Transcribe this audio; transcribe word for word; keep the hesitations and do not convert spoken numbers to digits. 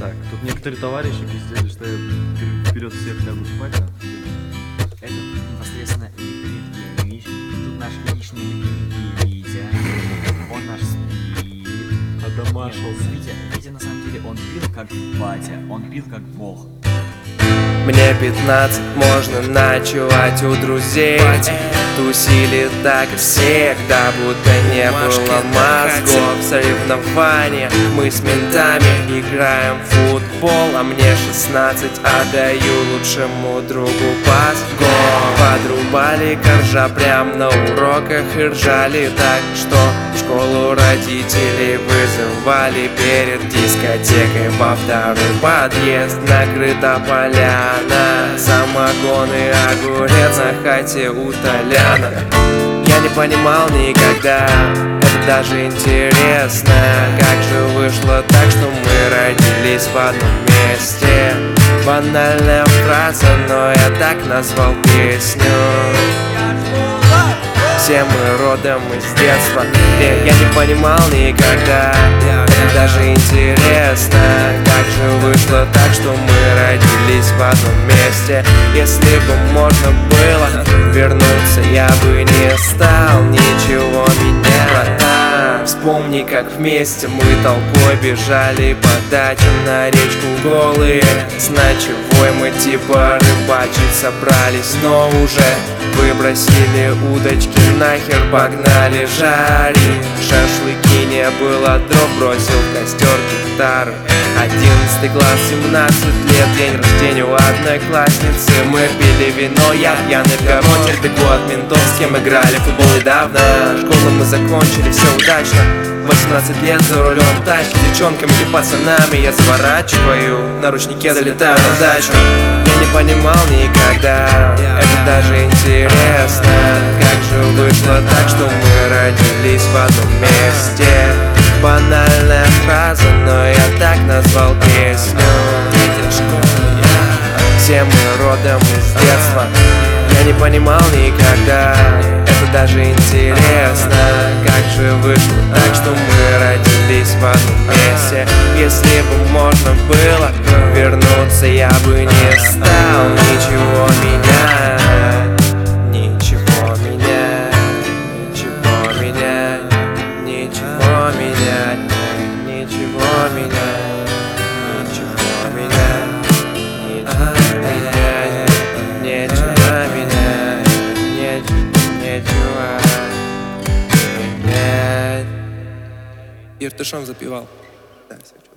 так. Тут некоторые товарищи пиздели, что я вперед всех лягу спать. Это непосредственно Дмитрий Евгеньевич. Тут наш личный любимый Витя. Он наш спит. Адамашил. Витя, Витя на самом деле он пил как батя, он пил как бог. Мне пятнадцать, можно ночевать у друзей. Тусили так всегда, будто не было мозгов. Соревнования, мы с ментами играем в футбол. А мне шестнадцать, отдаю лучшему другу пас. Гол. Подрубали коржа прям на уроках и ржали так, что в школу родителей вызывали перед дискотекой. Во второй подъезд накрыта поляна, самогон и огурец на хате у Толяна. Я не понимал никогда, это даже интересно, как же вышло так, что мы родились в одном месте. Банальная фраза, но я так назвал песню. Все мы родом из детства. Нет, я не понимал никогда, это даже интересно, как же вышло так, что мы родились в одном месте. Если бы можно было вернуться, я бы не стал ничего менять. Вспомни, как вместе мы толпой бежали по дачам на речку голые. С ночевой мы типа рыбачить собрались, но уже выбросили удочки, нахер погнали жарить шашлыки. Не было дров, бросил в костер гитару. Одиннадцатый класс, семнадцать лет, день рождения у одноклассницы. Мы пили вино, я пьяный в гармонии, далеко от ментов, с кем играли в футбол недавно. Школу мы закончили, все удачно. восемнадцать лет за рулем тачки, девчонками и пацанами я заворачиваю, на ручнике долетаю на дачу. Я не понимал никогда, это даже интересно, как же вышло так, что мы родились в одном месте. Банальная фраза, но я так назвал песню. Все мы родом из детства. Я не понимал никогда, это даже интересно, как же вышло так, что мы родились в одном месте. Если бы можно было вернуться, я бы не стал ничего менять. Ничего менять, ничего менять, ничего менять, ничего менять, ничего менять, ничего менять, ничего менять, ничего менять. Иртышом запевал. Да, все.